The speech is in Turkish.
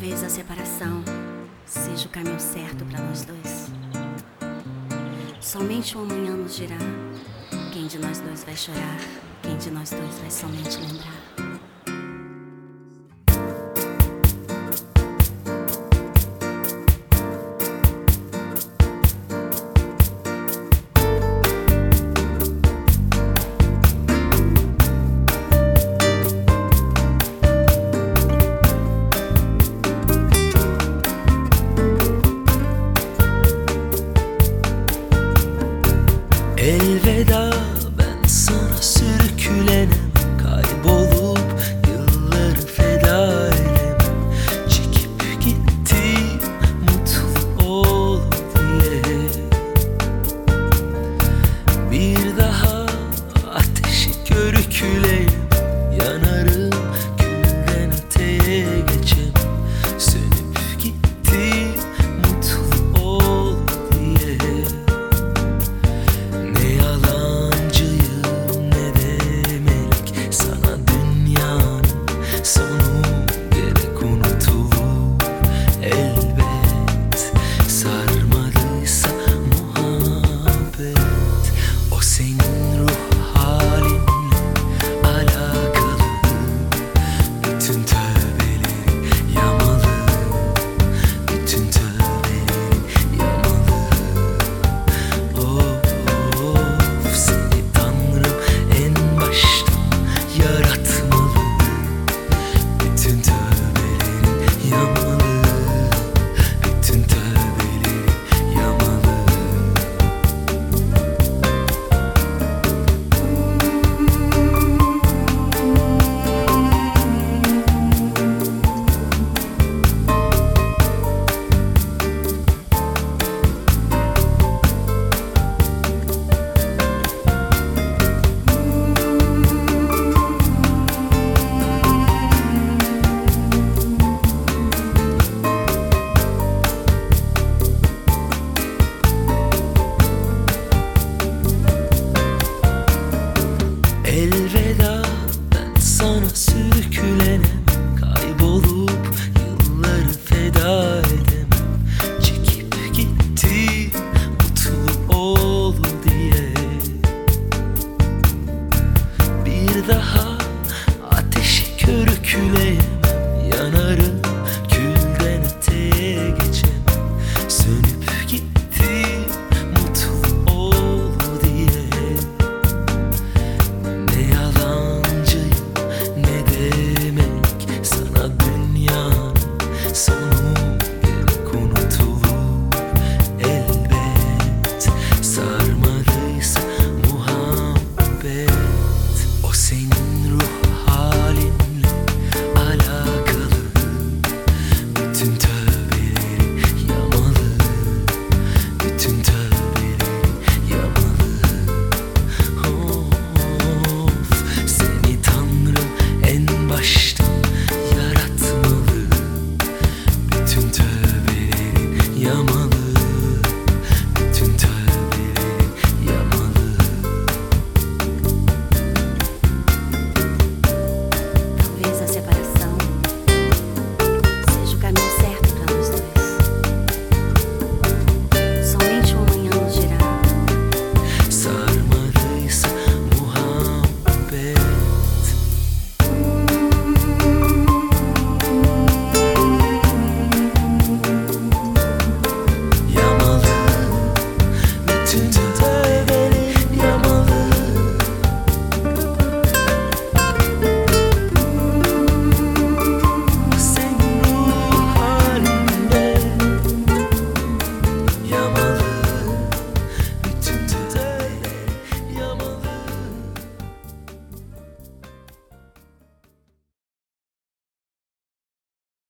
talvez a separação seja o caminho certo para nós dois. Somente um amanhã nos dirá quem de nós dois vai chorar, quem de nós dois vai somente lembrar. Elveda, ben sana sürüklenem, kaybolup yılları feda edem. Çekip gitti mutlu ol diye. Bir daha ateşi körükleyem, yanarım külden öteye geçem. Sönüp gitti mutlu ol diye. Ne yalancıyım ne de melek, sana dünyanın sonu gerek unutulur elbet. Sarmadıysa muhabbet, o senin ruh halinle alakalı. Bütün tövbeleri yamalı, bütün tövbeleri yamalı. Of, seni Tanrım en baştan yaratmalı. Bütün tövbelerin yamalı, bütün tövbelerin yamalı. Elveda, ben sana sürüklenem, kaybolup yılları feda edemem. Çekip gitti mutlu ol diye. Bir daha